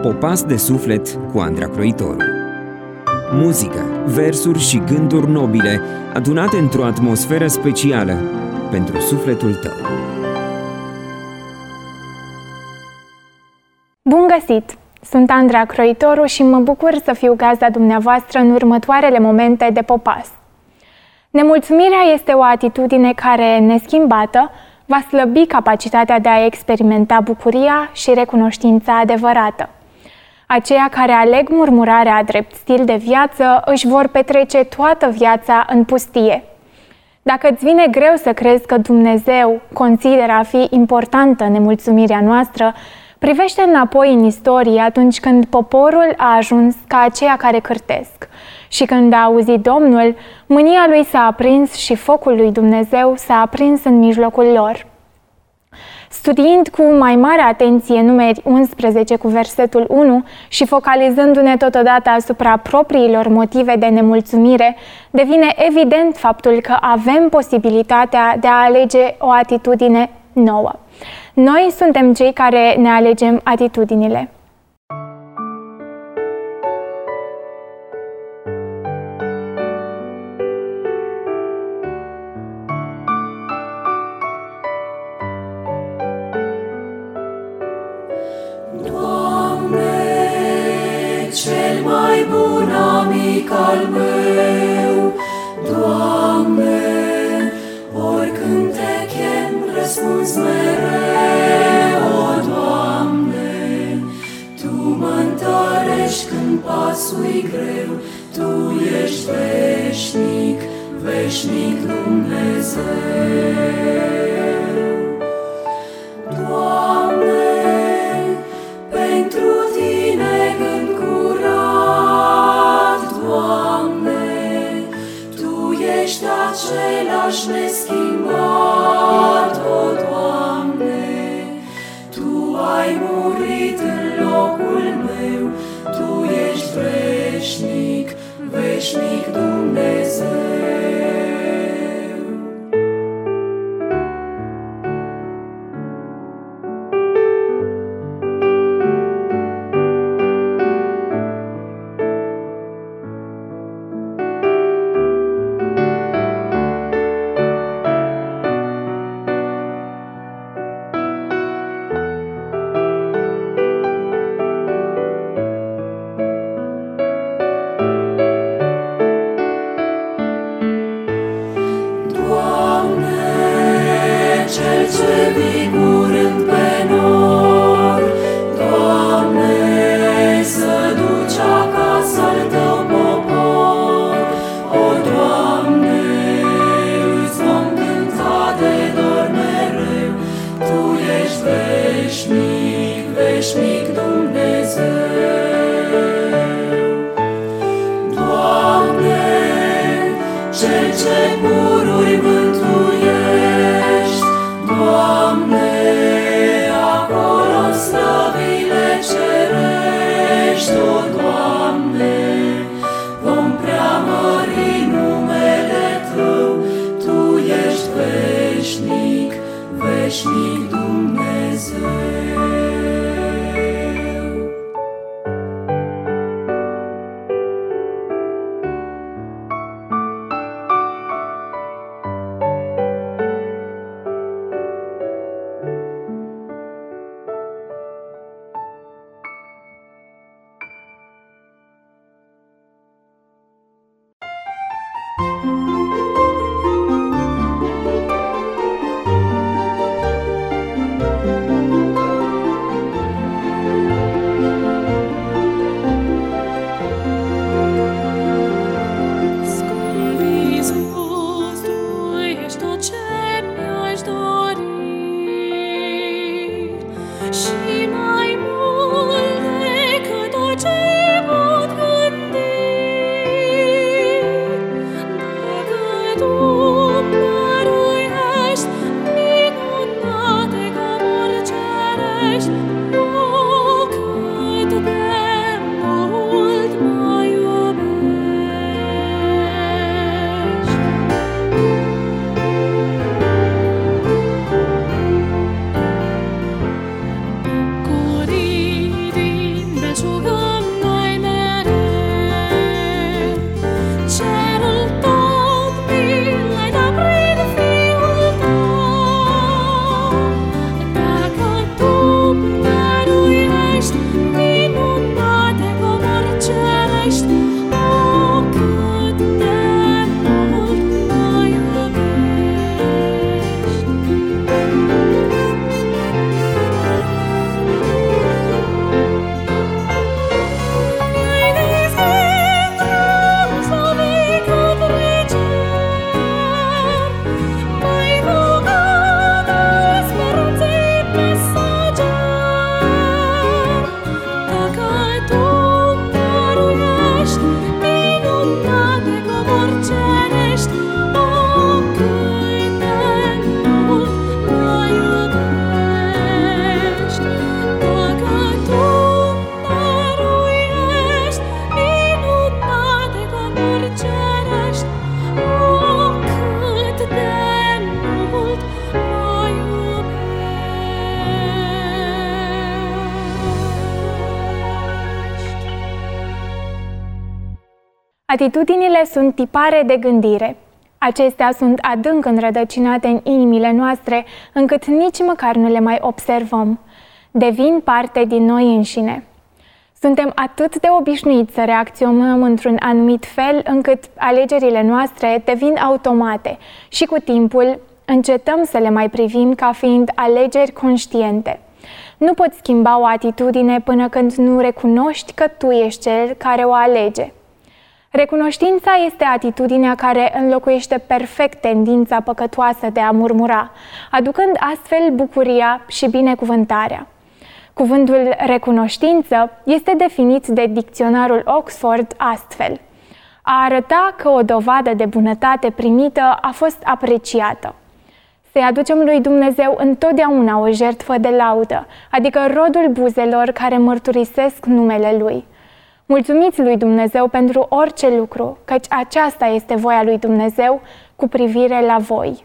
Popas de suflet cu Andra Croitoru. Muzică, versuri și gânduri nobile adunate într-o atmosferă specială pentru sufletul tău. Bun găsit! Sunt Andra Croitoru și mă bucur să fiu gazda dumneavoastră în următoarele momente de Popas. Nemulțumirea este o atitudine care, neschimbată, va slăbi capacitatea de a experimenta bucuria și recunoștința adevărată. Aceia care aleg murmurarea drept stil de viață își vor petrece toată viața în pustie. Dacă îți vine greu să crezi că Dumnezeu consideră a fi importantă nemulțumirea noastră, privește înapoi în istorie atunci când poporul a ajuns ca aceia care cârtesc. Și când a auzit Domnul, mânia lui s-a aprins și focul lui Dumnezeu s-a aprins în mijlocul lor. Studiind cu mai mare atenție Numeri 11 cu versetul 1 și focalizându-ne totodată asupra propriilor motive de nemulțumire, devine evident faptul că avem posibilitatea de a alege o atitudine nouă. Noi suntem cei care ne alegem atitudinile. Cel mai bun amic al meu, Doamne, oricând te chem, răspunzi mereu, o Doamne, Tu mă întărești când pasul-i greu, Tu ești veșnic, veșnic Dumnezeu. Doamne, pentru Tine gând curat, Doamne, Tu ești același neschimbat, o Doamne, Tu ai murit în locul meu, Tu ești veșnic, veșnic Dumnezeu. Veșnic Dumnezeu. Atitudinile sunt tipare de gândire. Acestea sunt adânc înrădăcinate în inimile noastre, încât nici măcar nu le mai observăm. Devin parte din noi înșine. Suntem atât de obișnuiți să reacționăm într-un anumit fel, încât alegerile noastre devin automate și cu timpul încetăm să le mai privim ca fiind alegeri conștiente. Nu poți schimba o atitudine până când nu recunoști că tu ești cel care o alege. Recunoștința este atitudinea care înlocuiește perfect tendința păcătoasă de a murmura, aducând astfel bucuria și binecuvântarea. Cuvântul recunoștință este definit de dicționarul Oxford astfel: a arăta că o dovadă de bunătate primită a fost apreciată. Să-i aducem lui Dumnezeu întotdeauna o jertfă de laudă, adică rodul buzelor care mărturisesc numele Lui. Mulțumiți lui Dumnezeu pentru orice lucru, căci aceasta este voia lui Dumnezeu cu privire la voi.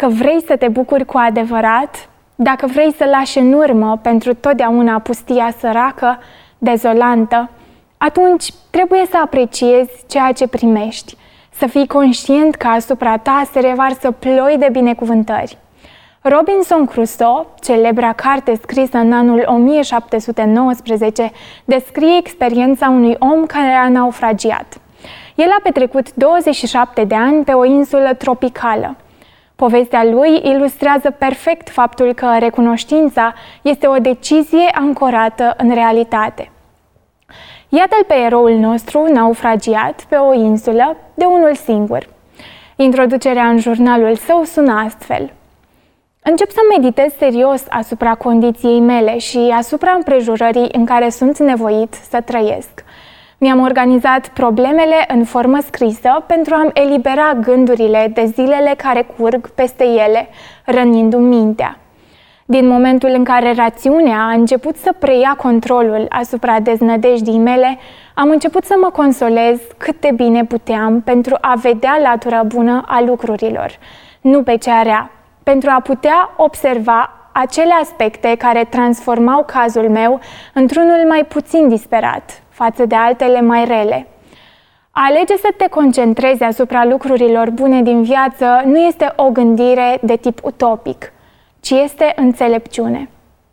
Dacă vrei să te bucuri cu adevărat, dacă vrei să lași în urmă pentru totdeauna pustia săracă, dezolantă, atunci trebuie să apreciezi ceea ce primești, să fii conștient că asupra ta se revarsă ploi de binecuvântări. Robinson Crusoe, celebra carte scrisă în anul 1719, descrie experiența unui om care a naufragiat. El a petrecut 27 de ani pe o insulă tropicală. Povestea lui ilustrează perfect faptul că recunoștința este o decizie ancorată în realitate. Iată-l pe eroul nostru naufragiat pe o insulă de unul singur. Introducerea în jurnalul său sună astfel: încep să meditez serios asupra condiției mele și asupra împrejurării în care sunt nevoit să trăiesc. Mi-am organizat problemele în formă scrisă pentru a-mi elibera gândurile de zilele care curg peste ele, rănindu-mi mintea. Din momentul în care rațiunea a început să preia controlul asupra deznădejdii mele, am început să mă consolez cât de bine puteam pentru a vedea latura bună a lucrurilor, nu pe cea rea, pentru a putea observa acele aspecte care transformau cazul meu într-unul mai puțin disperat față de altele mai rele. A alege să te concentrezi asupra lucrurilor bune din viață nu este o gândire de tip utopic, ci este înțelepciune.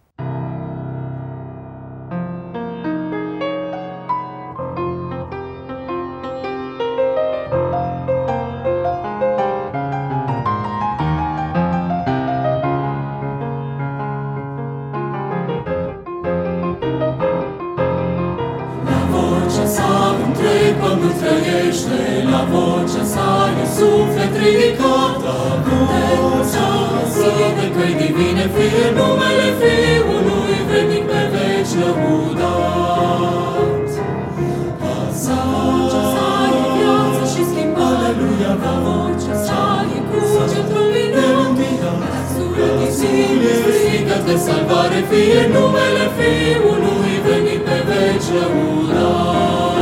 Pământ trăiește, la vocea sa e suflet ridicat. Cântecul de căi divine, fie numele Fiului vrednic pe veci lăudat. La vocea sa e viață și schimbare, aleluia, la vocea sa e cruce luminat. Surătițime, strigăt de salvare, fie numele Fiului vrednic pe veci lăudat.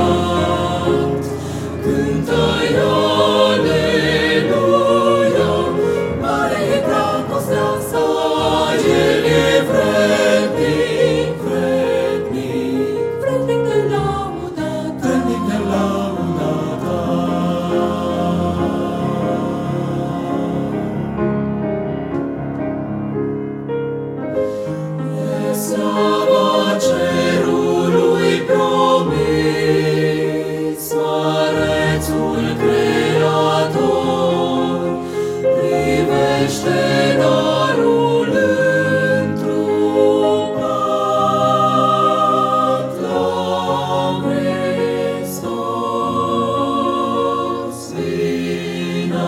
Aleluia, mare e dragostea sa, El e vrednic, vrednic, vrednic de lauda ta, vrednic de lauda ta. E slava cerului promis, Mărețul Creator, privește darul întrupat la Hristos. Vin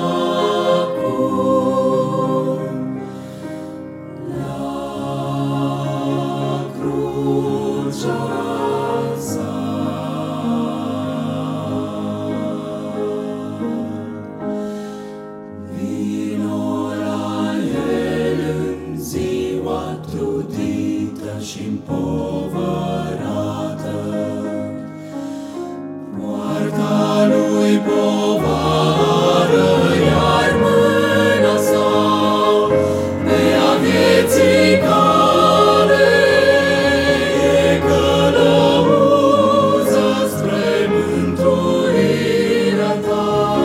acum la crucea sa. Și împovărată, poarta lui povară, iar mâna sa pe a vieții cale e călăuză spre mântuirea ta.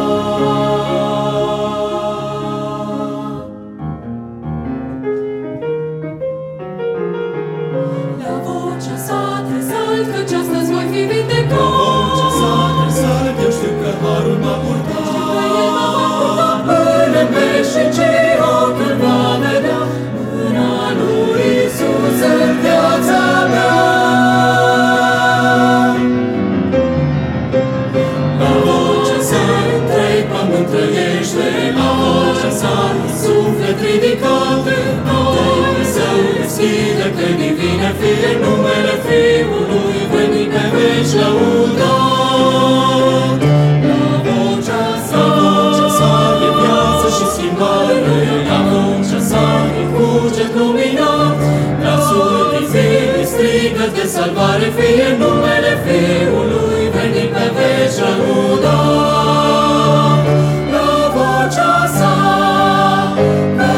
Căci astăzi voi fi vindecat. La vocea sa tresălt, eu știu că harul m-a purtat. Și că El m-a purtat până în veșnicii, ochiul va vedea mâna lui Iisus în viața mea. La vocea sa întreg pământ trăiește, la vocea sa suflet ridicat. Cântecul său deschide căi divine, fie numele Fiului vrednic pe veci lăudat. La vocea sa e viață și schimbare, la vocea sa e cuget luminat. Glasul divin strigă de salvare, fie numele Fiului vrednic pe veci lăudat. La vocea sa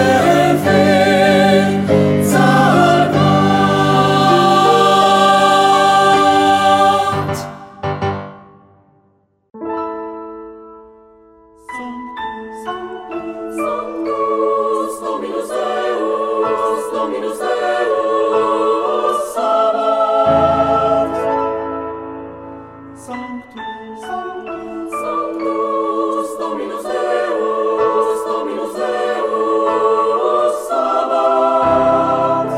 Dominus Deus Sabaoth. Sanctus, Sanctus, Sanctus, Dominus Deus, Dominus Deus Sabaoth.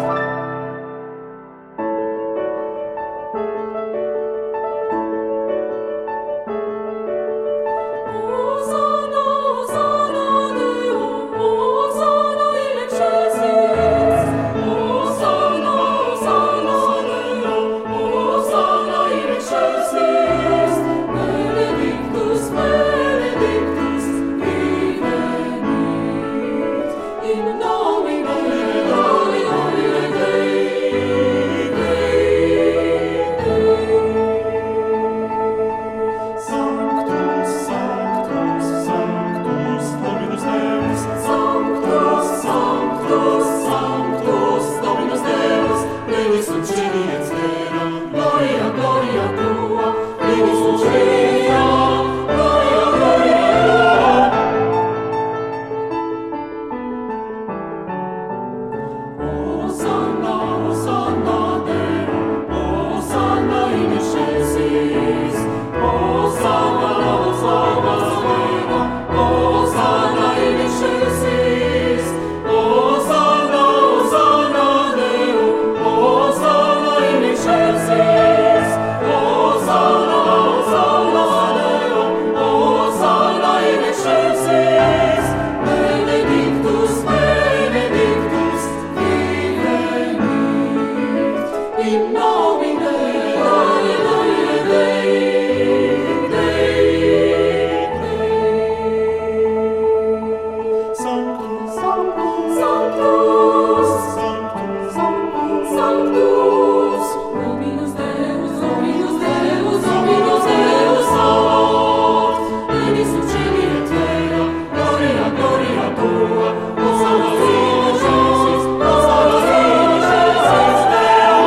Hosanna, Hosanna Deo, Hosanna in excelsis. Hosanna, Hosanna Deo, Hosanna in excelsis. Benedictus, Benedictus, vivenit in nomine Domini Dei, Sanctus, Sanctus, Sanctus, Dominus Deus. Sanctus, Sanctus, Sanctus, Dominus Deus. Pleni sunt cieli et terra, gloria, gloria tua. Pleni sunt cieli, gloria, gloria tua. Hosanna, Hosanna Deo, Hosanna in excelsis. Hosanna, Hosanna Deo, Hosanna in excelsis. Hosanna, Hosanna Deo, Hosanna in excelsis. Hosanna, Hosanna Deo, Hosanna in excelsis. Benedictus, Benedictus, vivenit in nomine Domini Dei, Sanctus, Sanctus, Sanctus, Sanctus, Sanctus, Dominus Deus, Dominus Deus, Dominus Deus Sabaoth. Pleni sunt cieli et terra, gloria, gloria tua. Hosanna in excelsis, Hosanna in excelsis Deo.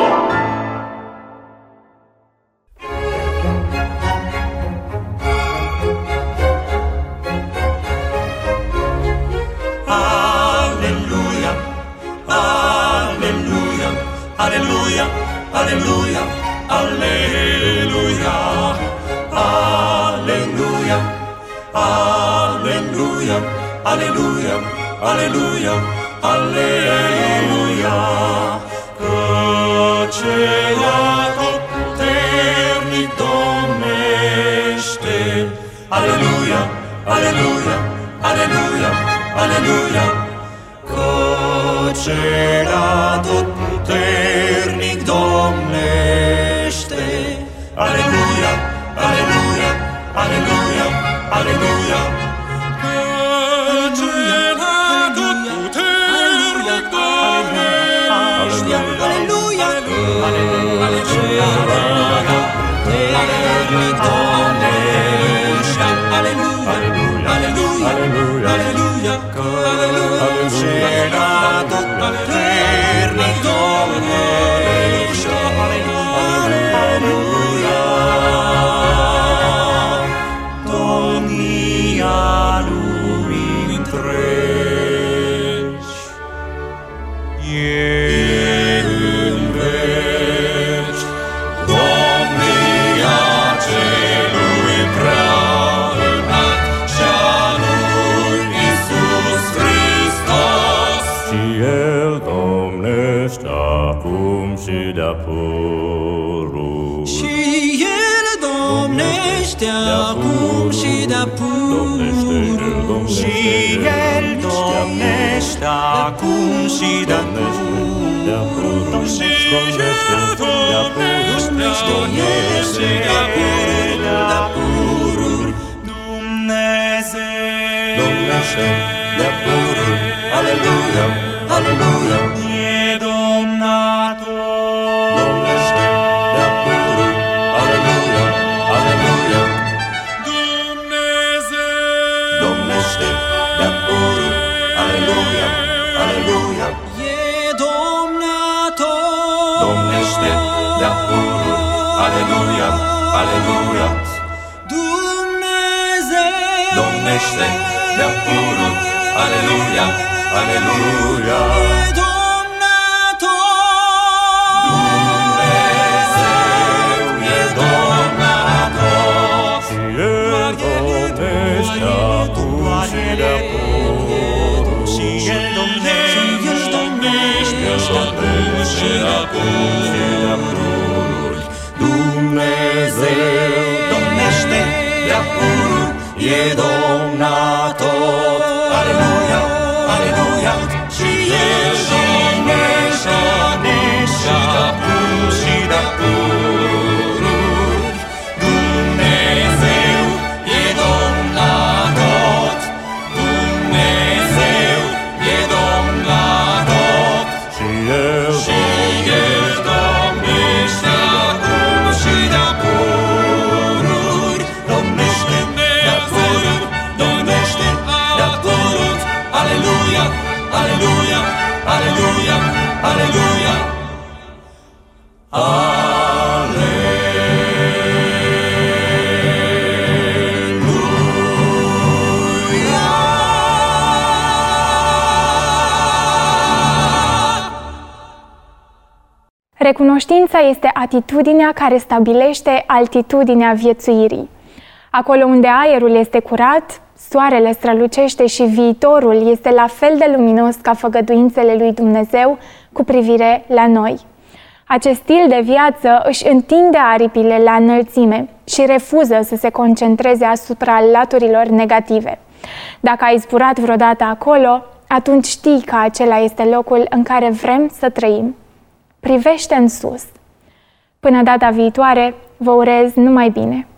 Alleluia, alleluia, alleluia, alleluia, alleluia, alleluia, alleluia, alleluia, alleluia, alleluia. Căci atotputernic domnește. Alleluia, alleluia, alleluia, alleluia. Căci atotputernic domnește. Alleluia, alleluia, alleluia, alleluia. Căci atotputernic domnește. Alleluia, alleluia, atotputernic domnește. Alleluia, alleluia, alleluia. Căci atotputernic domnește. Alleluia. Domnia lumii întregi e în veci. Domnia celui prea înalt și-a lui Iisus Hristos. Și El domnește acum și de-a pururi. Și El domnește acum și de-a pururi. Și El domnește acum și de-a pururi. Și El domnește de-a pururi. Dumnezeu Domnește de-a pururi. Aleluia, aleluia. e domnator. Domnește de-a pururi. Aleluia, aleluia. Dumnezeu Domnește de-a pururi. Aleluia, aleluia. e domnator. Domnește de-a pururi. Aleluia, aleluia. Dumnezeu Domnește de-a pururi. Aleluia, aleluia. e domnator. acum și de-a pururi. Dumnezeu domnește de-a pururi, e domnator. Aleluia, aleluia, și El domnește și de-acum și de-a pururi. Dumnezeu e domnator, Dumnezeu e domnator, și El domnește acum și de-a pururi. Domnește de-a pururi, domnește de-a pururi. Aleluia, aleluia, aleluia, aleluia. Recunoștința este atitudinea care stabilește altitudinea viețuirii. Acolo unde aerul este curat, soarele strălucește și viitorul este la fel de luminos ca făgăduințele lui Dumnezeu cu privire la noi. Acest stil de viață își întinde aripile la înălțime și refuză să se concentreze asupra laturilor negative. Dacă ai zburat vreodată acolo, atunci știi că acela este locul în care vrem să trăim. Privește în sus. Până data viitoare, vă urez numai bine!